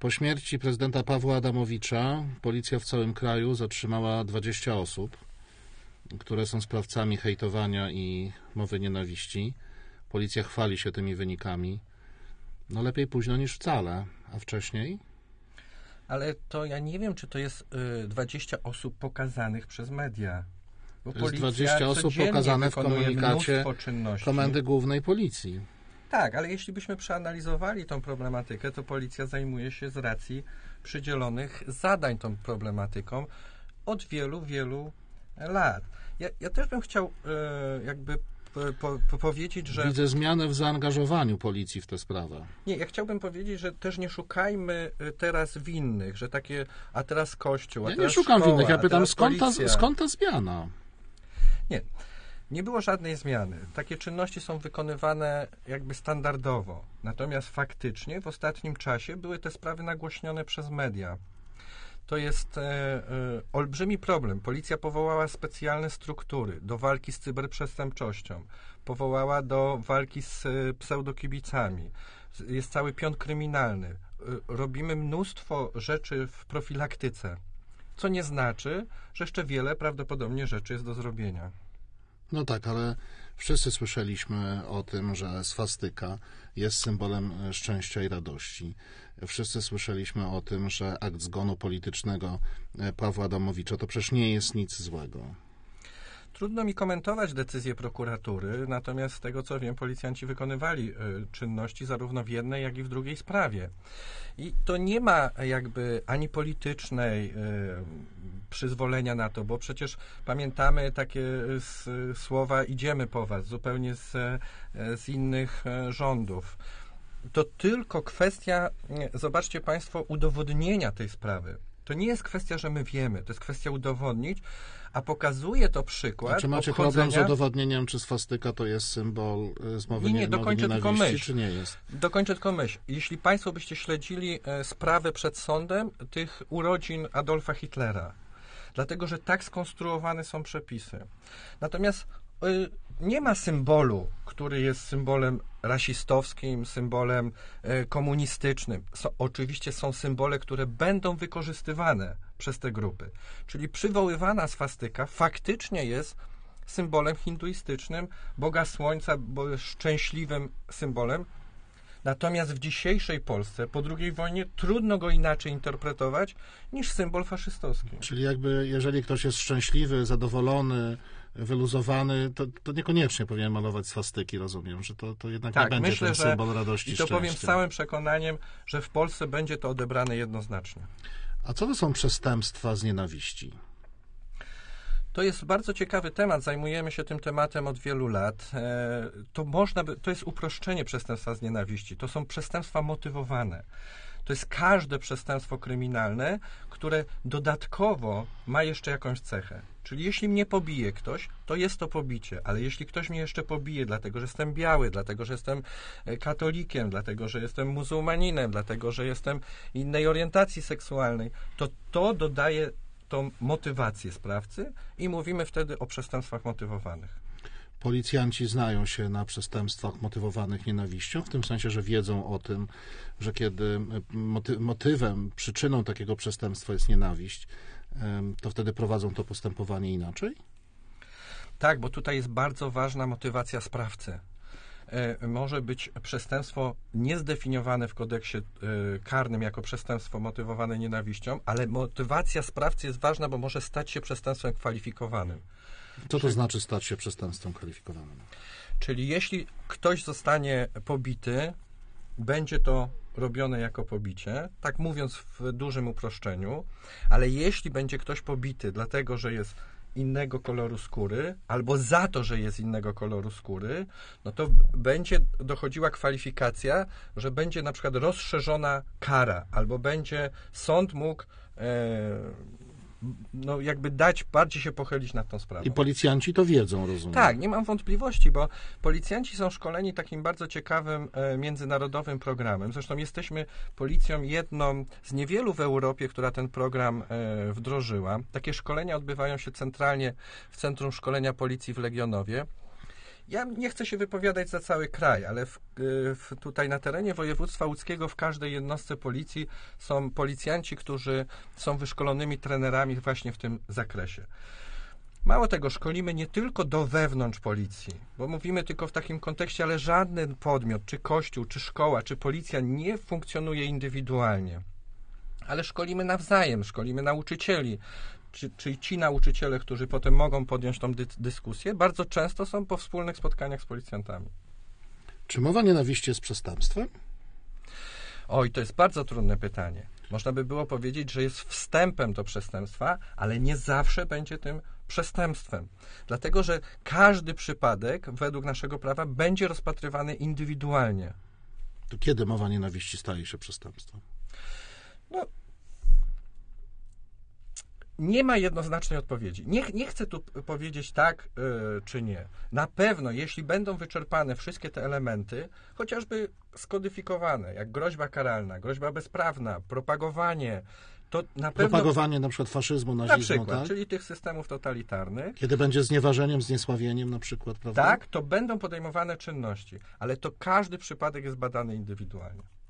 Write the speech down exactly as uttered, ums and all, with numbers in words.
Po śmierci prezydenta Pawła Adamowicza policja w całym kraju zatrzymała dwadzieścia osób, które są sprawcami hejtowania i mowy nienawiści. Policja chwali się tymi wynikami. No lepiej późno niż wcale, a wcześniej? Ale to ja nie wiem, czy to jest y, dwadzieścia osób pokazanych przez media. Bo to jest dwadzieścia osób pokazane w komunikacie Komendy Głównej Policji. Tak, ale jeśli byśmy przeanalizowali tą problematykę, to policja zajmuje się z racji przydzielonych zadań tą problematyką od wielu, wielu lat. Ja, ja też bym chciał y, jakby Po, po, powiedzieć, że... Widzę zmianę w zaangażowaniu policji w tę sprawę. Nie, ja chciałbym powiedzieć, że też nie szukajmy teraz winnych, że takie, a teraz Kościół, a ja teraz nie szukam szkoła, winnych, ja pytam, skąd ta, policja. skąd ta zmiana? Nie, nie było żadnej zmiany. Takie czynności są wykonywane jakby standardowo. Natomiast faktycznie w ostatnim czasie były te sprawy nagłośnione przez media. To jest e, e, olbrzymi problem. Policja powołała specjalne struktury do walki z cyberprzestępczością. Powołała do walki z e, pseudokibicami. Jest cały pion kryminalny. E, robimy mnóstwo rzeczy w profilaktyce, co nie znaczy, że jeszcze wiele prawdopodobnie rzeczy jest do zrobienia. No tak, ale wszyscy słyszeliśmy o tym, że swastyka jest symbolem szczęścia i radości. Wszyscy słyszeliśmy o tym, że akt zgonu politycznego Pawła Adamowicza to przecież nie jest nic złego. Trudno mi komentować decyzję prokuratury, natomiast z tego co wiem, policjanci wykonywali y, czynności zarówno w jednej, jak i w drugiej sprawie. I to nie ma jakby ani politycznej y, przyzwolenia na to, bo przecież pamiętamy takie s, słowa idziemy po was, zupełnie z, z innych y, rządów. To tylko kwestia, y, zobaczcie Państwo, udowodnienia tej sprawy. To nie jest kwestia, że my wiemy, to jest kwestia udowodnić, a pokazuje to przykład. A czy macie obchodzenia... problem z udowodnieniem, czy swastyka to jest symbol z mowy, nie, nie, nie, dokończę mowy tylko nienawiści, myśl. czy nie jest? Dokończę tylko myśl. Jeśli Państwo byście śledzili e, sprawę przed sądem tych urodzin Adolfa Hitlera, dlatego, że tak skonstruowane są przepisy. Natomiast e, nie ma symbolu, który jest symbolem rasistowskim, symbolem e, komunistycznym. So, oczywiście są symbole, które będą wykorzystywane przez te grupy. Czyli przywoływana swastyka faktycznie jest symbolem hinduistycznym, Boga Słońca, bo szczęśliwym symbolem. Natomiast w dzisiejszej Polsce, po drugiej wojnie, trudno go inaczej interpretować niż symbol faszystowski. Czyli jakby, jeżeli ktoś jest szczęśliwy, zadowolony, wyluzowany, to, to niekoniecznie powinien malować swastyki, rozumiem, że to, to jednak tak, nie będzie myślę, ten że, symbol radości i i to szczęścia. powiem z całym przekonaniem, że w Polsce będzie to odebrane jednoznacznie. A co to są przestępstwa z nienawiści? To jest bardzo ciekawy temat, zajmujemy się tym tematem od wielu lat. To można by, to jest uproszczenie przestępstwa z nienawiści. To są przestępstwa motywowane. To jest każde przestępstwo kryminalne, które dodatkowo ma jeszcze jakąś cechę. Czyli jeśli mnie pobije ktoś, to jest to pobicie, ale jeśli ktoś mnie jeszcze pobije, dlatego że jestem biały, dlatego że jestem katolikiem, dlatego że jestem muzułmaninem, dlatego że jestem innej orientacji seksualnej, to to dodaje tą motywację sprawcy i mówimy wtedy o przestępstwach motywowanych. Policjanci znają się na przestępstwach motywowanych nienawiścią, w tym sensie, że wiedzą o tym, że kiedy moty- motywem, przyczyną takiego przestępstwa jest nienawiść, to wtedy prowadzą to postępowanie inaczej? Tak, bo tutaj jest bardzo ważna motywacja sprawcy. Może być przestępstwo niezdefiniowane w kodeksie karnym jako przestępstwo motywowane nienawiścią, ale motywacja sprawcy jest ważna, bo może stać się przestępstwem kwalifikowanym. Co to znaczy stać się przestępstwem kwalifikowanym? Czyli jeśli ktoś zostanie pobity, będzie to robione jako pobicie, tak mówiąc w dużym uproszczeniu, ale jeśli będzie ktoś pobity dlatego, że jest innego koloru skóry, albo za to, że jest innego koloru skóry, no to będzie dochodziła kwalifikacja, że będzie na przykład rozszerzona kara, albo będzie sąd mógł e, no jakby dać, bardziej się pochylić nad tą sprawą. I policjanci to wiedzą, rozumiem. Tak, nie mam wątpliwości, bo policjanci są szkoleni takim bardzo ciekawym e, międzynarodowym programem. Zresztą jesteśmy policją jedną z niewielu w Europie, która ten program e, wdrożyła. Takie szkolenia odbywają się centralnie w Centrum Szkolenia Policji w Legionowie. Ja nie chcę się wypowiadać za cały kraj, ale w, w, tutaj na terenie województwa łódzkiego w każdej jednostce policji są policjanci, którzy są wyszkolonymi trenerami właśnie w tym zakresie. Mało tego, szkolimy nie tylko do wewnątrz policji, bo mówimy tylko w takim kontekście, ale żaden podmiot, czy kościół, czy szkoła, czy policja nie funkcjonuje indywidualnie. Ale szkolimy nawzajem, szkolimy nauczycieli, czy, czyli ci nauczyciele, którzy potem mogą podjąć tą dy- dyskusję, bardzo często są po wspólnych spotkaniach z policjantami. Czy mowa nienawiści jest przestępstwem? Oj, to jest bardzo trudne pytanie. Można by było powiedzieć, że jest wstępem do przestępstwa, ale nie zawsze będzie tym przestępstwem. Dlatego, że każdy przypadek według naszego prawa będzie rozpatrywany indywidualnie. To kiedy mowa nienawiści staje się przestępstwem? No, nie ma jednoznacznej odpowiedzi. Nie, nie chcę tu powiedzieć tak yy, czy nie. Na pewno, jeśli będą wyczerpane wszystkie te elementy, chociażby skodyfikowane, jak groźba karalna, groźba bezprawna, propagowanie, to na pewno... Propagowanie na przykład faszyzmu, nazizmu, Na przykład, tak? czyli tych systemów totalitarnych. Kiedy będzie znieważeniem, zniesławieniem na przykład, prawda? Tak, to będą podejmowane czynności, ale to każdy przypadek jest badany indywidualnie.